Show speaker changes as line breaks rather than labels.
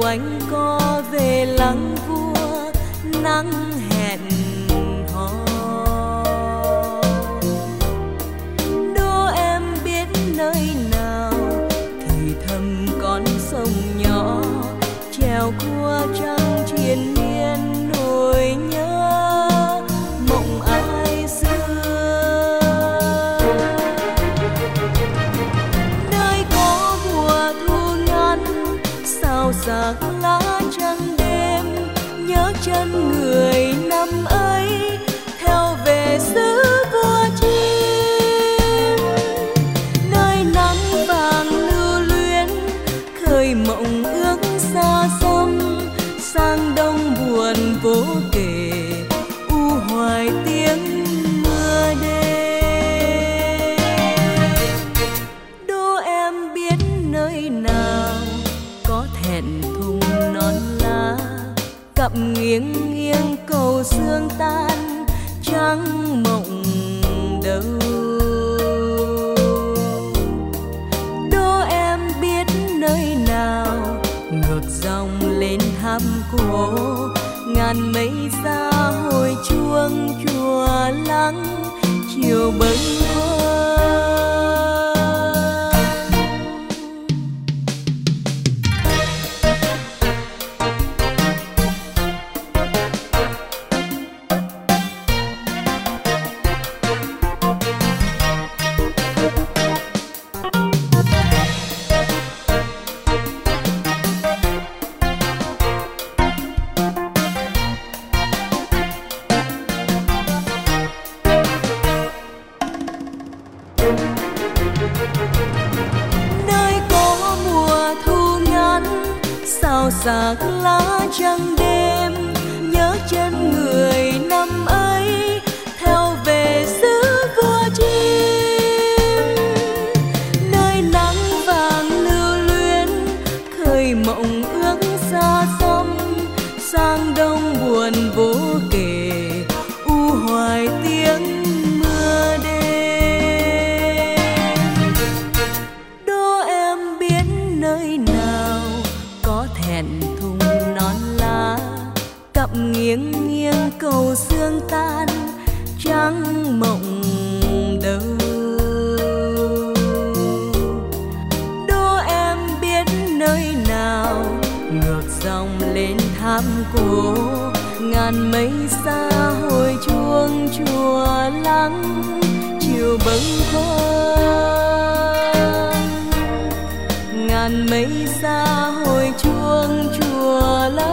quanh co về lăng vua nắng hẹn hò. Đố em biết nơi nào thì thầm con sông nhỏ treo cua trăng triền miên nỗi nhớ mộng ai xưa. Nơi có mùa thu ngắn sao sắc lá trắng đêm, nhớ chân người năm ấy theo về xứ vua chim. Nơi nắng vàng lưu luyến khơi mộng ước xa xăm, sang đông buồn vô kể u hoài tiếng mưa đêm. Đố em biết nơi nào có thẹn thùng non lá, cặp nghiêng nghiêng cầu sương tan trắng mộng đâu. Đố em biết nơi nào ngược dòng lên thăm cổ, ngàn mây xa hồi chuông chùa lắng chiều bâng khuâng. Nơi có mùa thu ngắn sao sắc lá trắng đêm, nhớ chân người năm ấy theo về xứ vua chim. Nơi nắng vàng lưu luyến khơi mộng ước xa xăm, sang đông buồn vô kể u hoài tiếng mưa đêm. Đố em biết nơi nào có thẹn thùng non lá, cặp nghiêng nghiêng cầu sương tan trắng mộng đâu. Đố em biết nơi nào ngược dòng lên thăm cổ, ngàn mây xa hồi chuông chùa lắng chiều bâng khuâng. Ngàn mây xa hồi chuông chùa lắng